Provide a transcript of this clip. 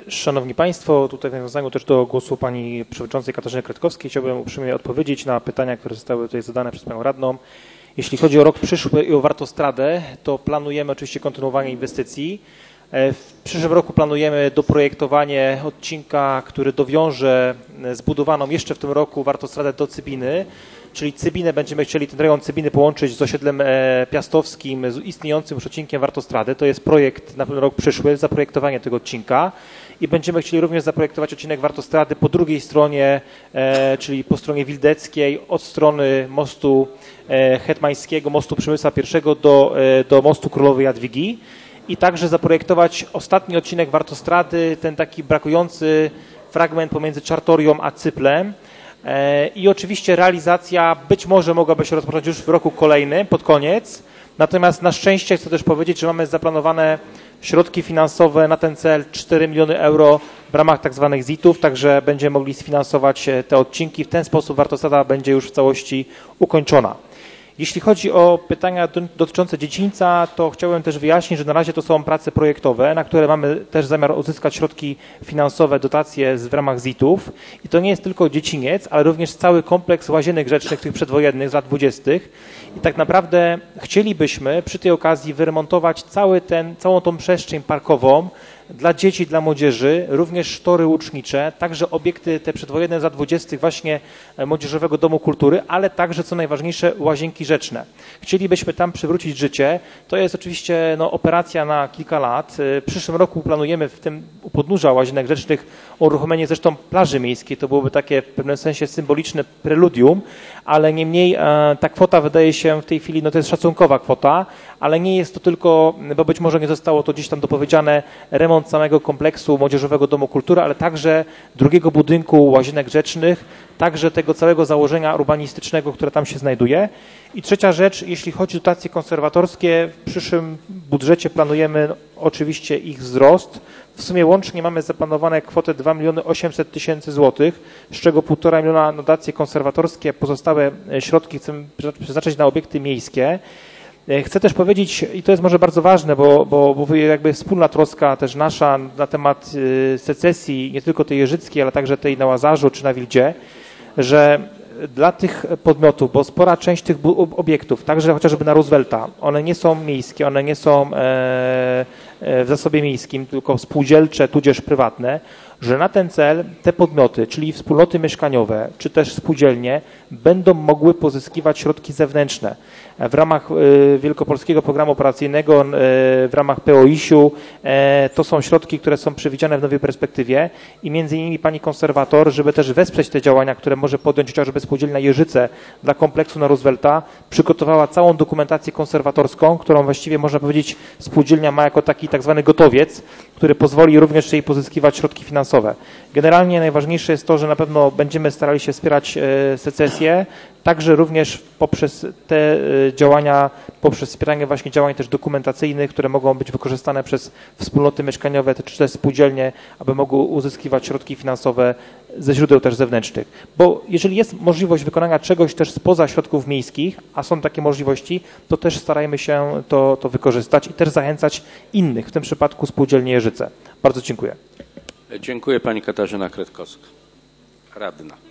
Szanowni Państwo, tutaj w nawiązaniu też do głosu Pani Przewodniczącej Katarzyny Kretkowskiej chciałbym uprzejmie odpowiedzieć na pytania, które zostały tutaj zadane przez Panią Radną. Jeśli chodzi o rok przyszły i o Wartostradę, to planujemy oczywiście kontynuowanie inwestycji. W przyszłym roku planujemy doprojektowanie odcinka, który dowiąże zbudowaną jeszcze w tym roku Wartostradę do Cybiny, czyli Cybinę będziemy chcieli, ten rejon Cybiny połączyć z osiedlem piastowskim, z istniejącym już odcinkiem Wartostrady. To jest projekt na rok przyszły, zaprojektowanie tego odcinka i będziemy chcieli również zaprojektować odcinek Wartostrady po drugiej stronie, czyli po stronie wildeckiej, od strony mostu hetmańskiego, mostu Przemysła I do mostu Królowej Jadwigi. I także zaprojektować ostatni odcinek Wartostrady, ten taki brakujący fragment pomiędzy Czartorią a Cyplem. I oczywiście realizacja być może mogłaby się rozpocząć już w roku kolejnym, pod koniec. Natomiast na szczęście chcę też powiedzieć, że mamy zaplanowane środki finansowe na ten cel 4 miliony euro w ramach tak zwanych ZIT-ów, także będziemy mogli sfinansować te odcinki. W ten sposób Wartostrada będzie już w całości ukończona. Jeśli chodzi o pytania dotyczące dziedzińca, to chciałem też wyjaśnić, że na razie to są prace projektowe, na które mamy też zamiar uzyskać środki finansowe, dotacje w ramach ZIT-ów. I to nie jest tylko dziedziniec, ale również cały kompleks łazienek grzecznych, tych przedwojennych z lat 20. I tak naprawdę chcielibyśmy przy tej okazji wyremontować całą tą przestrzeń parkową dla dzieci, dla młodzieży, również tory łucznicze, także obiekty te przedwojenne z lat 20. właśnie Młodzieżowego Domu Kultury, ale także, co najważniejsze, łazienki rzeczne. Chcielibyśmy tam przywrócić życie. To jest oczywiście operacja na kilka lat. W przyszłym roku planujemy w tym u podnóża łazienek rzecznych uruchomienie zresztą plaży miejskiej. To byłoby takie w pewnym sensie symboliczne preludium, ale niemniej ta kwota wydaje się w tej chwili, to jest szacunkowa kwota, ale nie jest to tylko, bo być może nie zostało to gdzieś tam dopowiedziane, remont samego kompleksu Młodzieżowego Domu Kultury, ale także drugiego budynku łazienek rzecznych, także tego całego założenia urbanistycznego, które tam się znajduje. I trzecia rzecz, jeśli chodzi o dotacje konserwatorskie, w przyszłym budżecie planujemy oczywiście ich wzrost. W sumie łącznie mamy zaplanowane kwotę 2 800 000 złotych, z czego 1,5 miliona na dotacje konserwatorskie, pozostałe środki chcemy przeznaczyć na obiekty miejskie. Chcę też powiedzieć, i to jest może bardzo ważne, bo jakby wspólna troska też nasza na temat secesji, nie tylko tej jeżyckiej, ale także tej na Łazarzu czy na Wildzie, że dla tych podmiotów, bo spora część tych obiektów, także chociażby na Roosevelta, one nie są miejskie, one nie są w zasobie miejskim, tylko spółdzielcze, tudzież prywatne, że na ten cel te podmioty, czyli wspólnoty mieszkaniowe, czy też spółdzielnie, będą mogły pozyskiwać środki zewnętrzne. W ramach Wielkopolskiego Programu Operacyjnego, w ramach POIS-u, to są środki, które są przewidziane w nowej perspektywie i między innymi pani konserwator, żeby też wesprzeć te działania, które może podjąć chociażby spółdzielnia Jeżyce dla kompleksu na Roosevelta, przygotowała całą dokumentację konserwatorską, którą właściwie można powiedzieć spółdzielnia ma jako taki tak zwany gotowiec, który pozwoli również jej pozyskiwać środki finansowe. Generalnie najważniejsze jest to, że na pewno będziemy starali się wspierać secesję, także również poprzez te działania, poprzez wspieranie właśnie działań też dokumentacyjnych, które mogą być wykorzystane przez wspólnoty mieszkaniowe czy też spółdzielnie, aby mogły uzyskiwać środki finansowe ze źródeł też zewnętrznych. Bo jeżeli jest możliwość wykonania czegoś też spoza środków miejskich, a są takie możliwości, to też starajmy się to wykorzystać i też zachęcać innych, w tym przypadku spółdzielnie Jeżyce. Bardzo dziękuję. Dziękuję pani Katarzyna Kretkowska, radna.